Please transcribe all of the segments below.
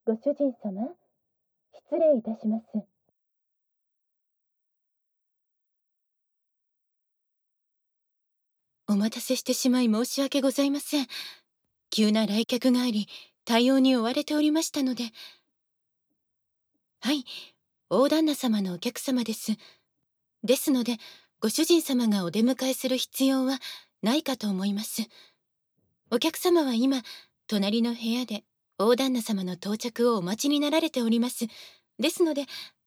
ご主人様、失礼いたします。 お待たせしてしまい申し訳ございません。急な来客があり、対応に追われておりましたので。はい、大旦那様のお客様です。ですので、ご主人様がお出迎えする必要はないかと思います。お客様は今、隣の部屋で大旦那様の到着をお待ちになられております。ですので、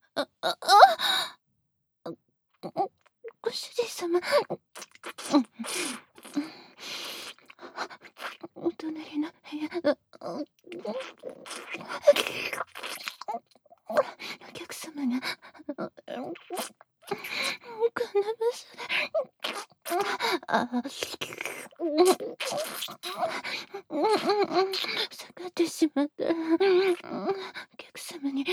ご主人様、お隣の部屋、お客様がこんな場所で下がってしまった。お客様に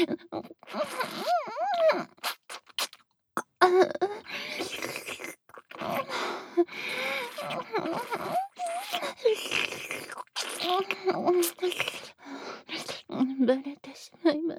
バレてしまいます。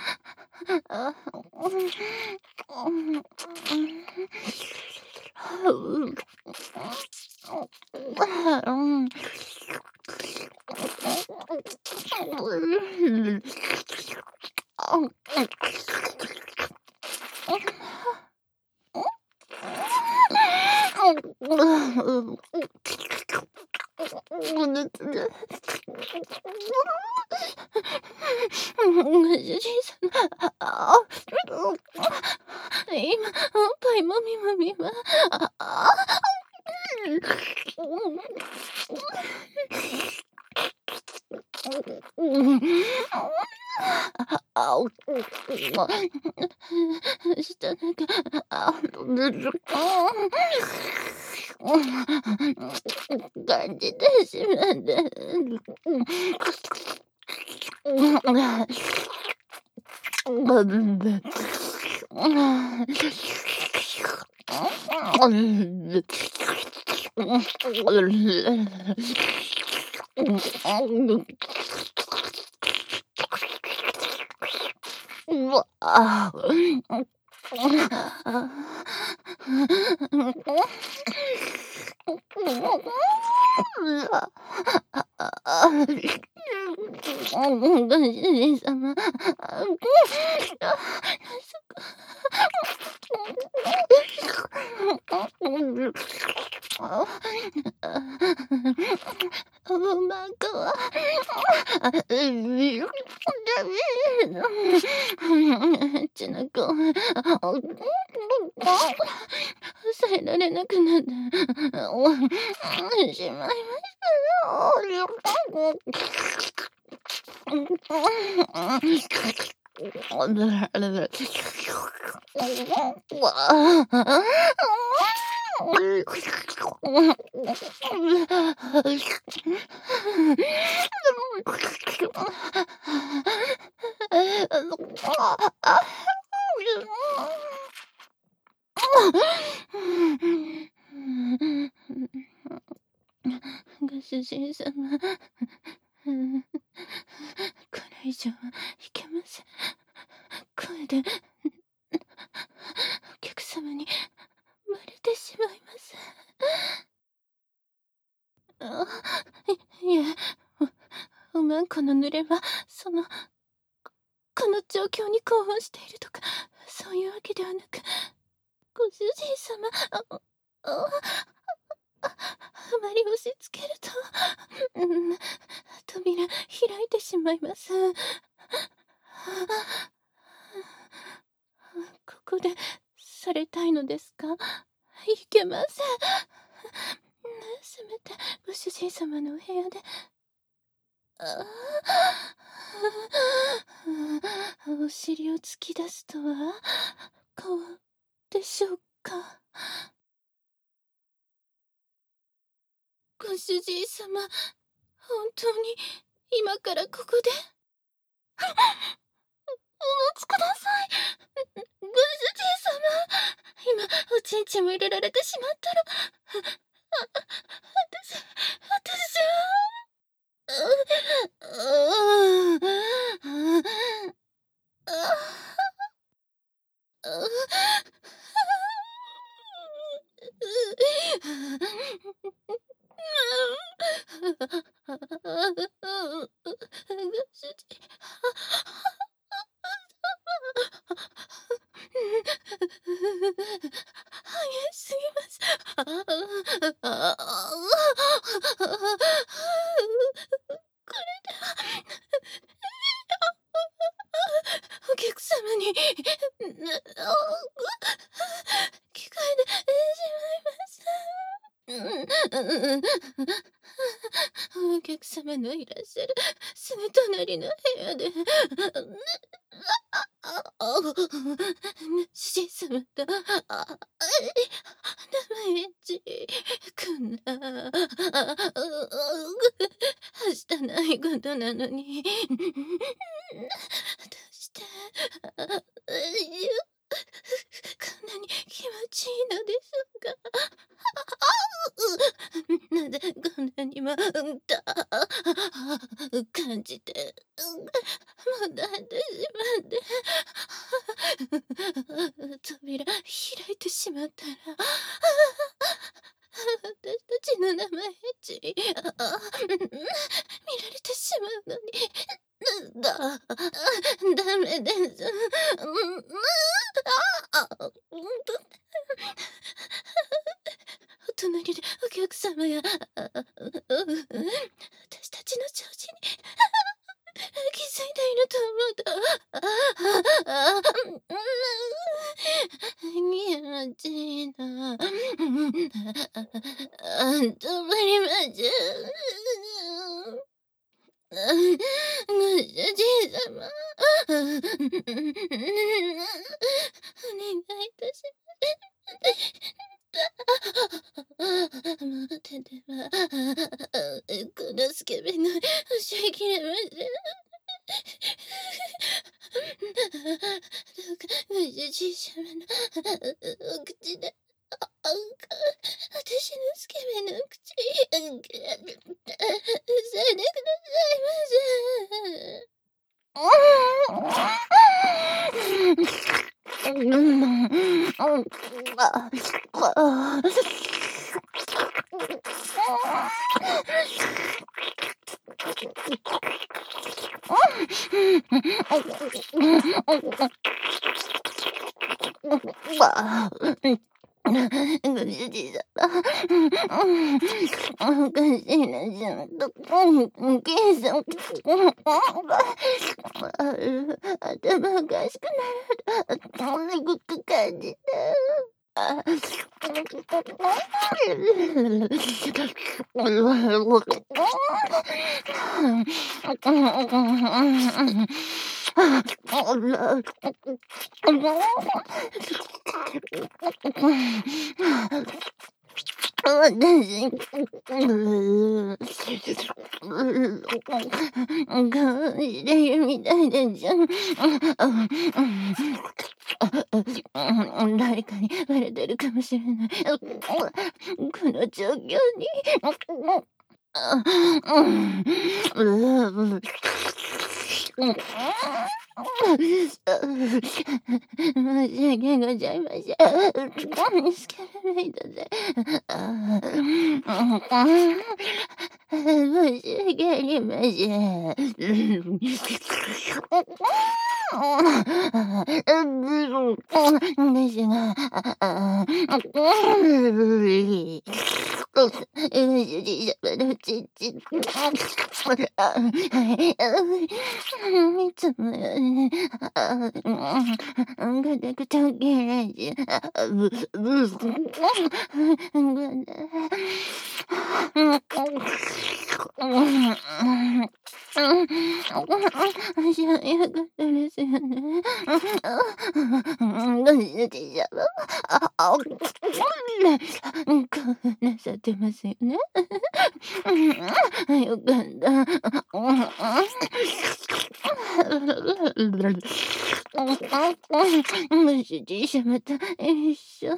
ご主人様、今、おっぱいもみもみは、下なんか、感じてしまって。ご主人様、うまくはちな子抑えられなくなってしまいまご主人様、これ以上はいけません。声でお客様にバレてしまいます。いえ、おまんこの濡れはこの状況に興奮しているとかそういうわけではなく、ご主人様、あまり押し付けると、扉開いてしまいます。ここでされたいのですか？いけません。せめてご主人様のお部屋で。お尻を突き出すとはこうでしょうか？ご主人様、本当に今からここで？お待ちください。ご主人様、今おちんちんも入れられてしまったら、私は主人。激しすぎます。これではお客様に聞こえてしまいます。お客様のいらっしゃるすぐ隣の部屋で主人様と生エッチこんなはしたないことなのにどうしてこんなに気持ちいいのでしょうか。なぜこんなにも感じてもだえてしまって扉開いてしまったら私たちの名前ち見られてしまうのにダメです。お隣でお客様や私たちの調子に気づいていると思うと気持ちいいな。止まりません。ご主人様お願いいたし待っててはこのスケベの教えきれません。どうかご主人様のお口で私のスケベの口塞いでくださいませ。ご主人様、おかしいな、ちゃんと、計算、頭おかしくなる、すごく感じた。私、顔してるみたいでしょ。誰かにバレてるかもしれない。この状況に。申し訳ございません。スケベメイドで。申し訳ありません。ですが、主人様のちんちん、いつもより硬く溶けないし、足早かったですよね。ご主人様、興奮なさってますよね。よかった。ご主人様と一緒。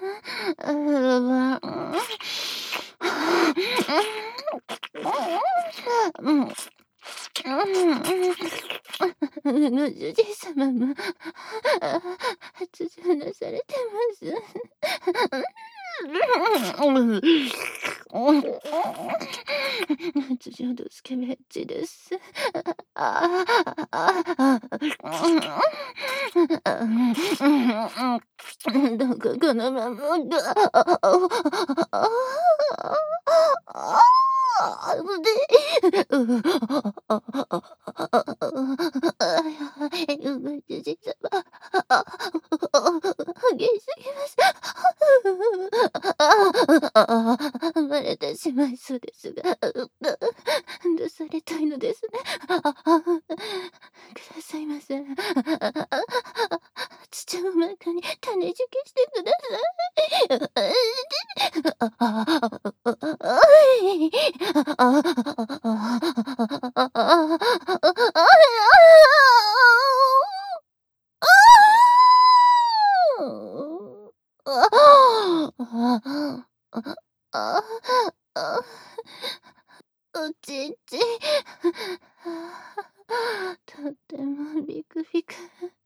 ご主人様も発情なされてます。発情のスケベッチです。どうかこのまま主人様、激しすぎます。バレてしまいそうですが、どうされたいのですね。くださいませ。土の中に種付けしてください。おちんちん、とってもビクビク。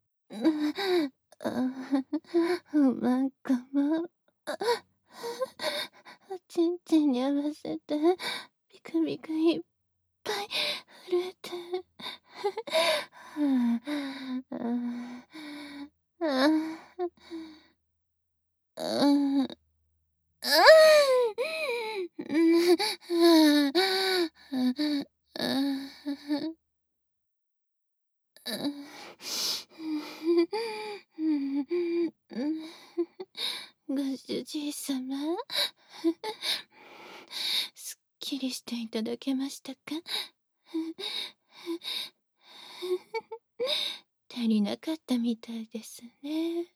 うまくも、おちんちんに合わせてビクビクいっぱい震えて。ご主人様、すっきりしていただけましたか？足りなかったみたいですね。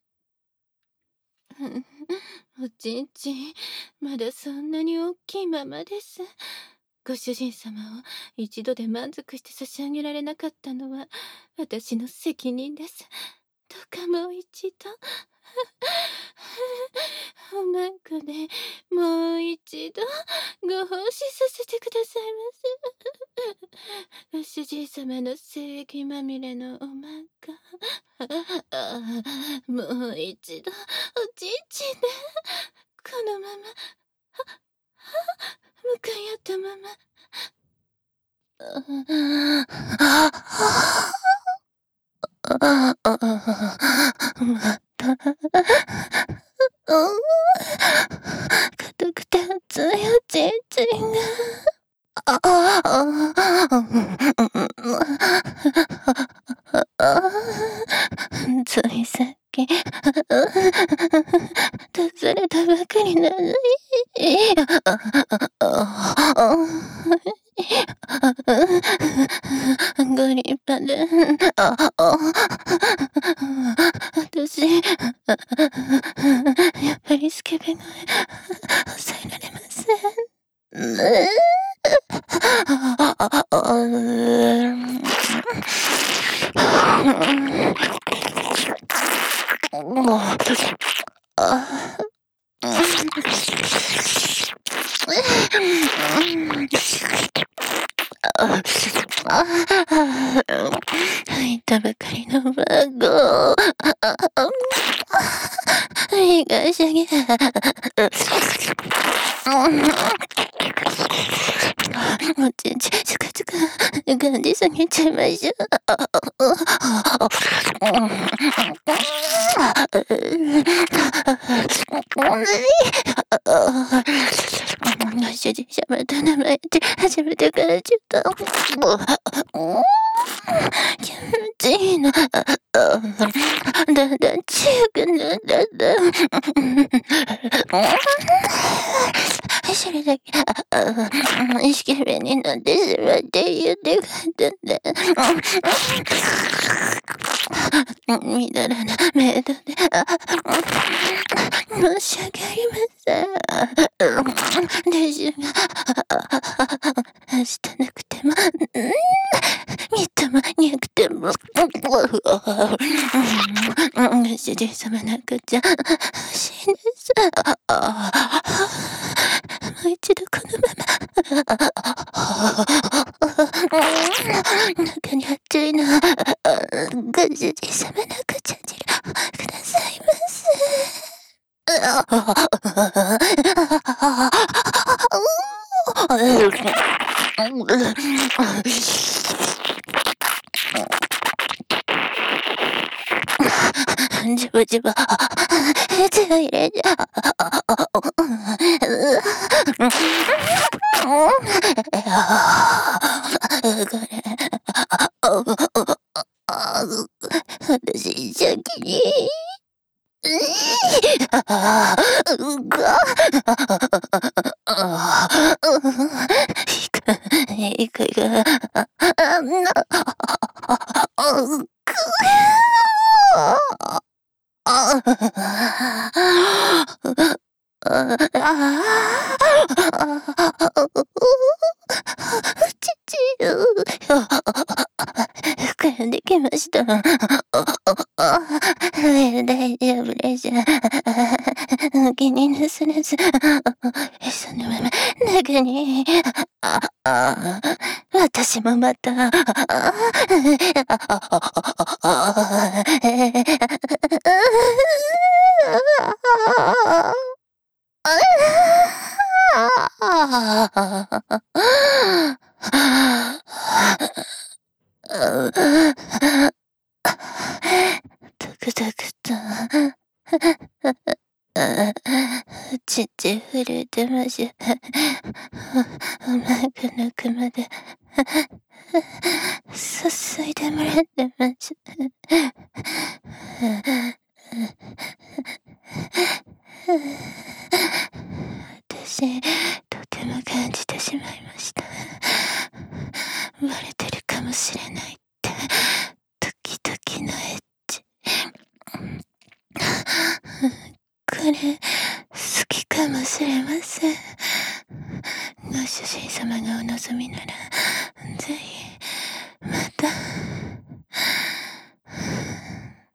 おちんちん、まだそんなに大きいままです。ご主人様を一度で満足して差し上げられなかったのは私の責任です。どうかもう一度おまんこでもう一度ご奉仕させてくださいませ。ご主人様の精液まみれのおまんこ、もう一度おちんちんでこのまま向かい合ったまま。また硬くて熱いおちんちんが。ついさっき出されたばかりなのに。ご立派で。私、やっぱりスケベ声抑えられません。入ったばかりの番号。東毛。おちんちん、つかつか、ガンで下げちゃいましょご主人様と名前って初めてからちょっと気持ちいいな。だんだん強くなったんだ。それだけ意識不明になってしまって言ってかったんだ。みだらなメイドで申し訳ありません。ですが明日なくてもみっともにゃくてもご主人様の赤ちゃん欲しいです。もう一度このまま中に熱いな。ご主人様のご茶汁くださいませ。じぶじぶ血を入れちゃ私先にいく膨らんできました。大丈夫です。気になさらず、そのまま中に。私もまた。ドクドクと父震えてましお腹の奥まで注いでもらってまし私とても感じてしまいました。バレてるかもしれないって時々のエッチこれ好きかもしれません。ご主人様がお望みならぜひまた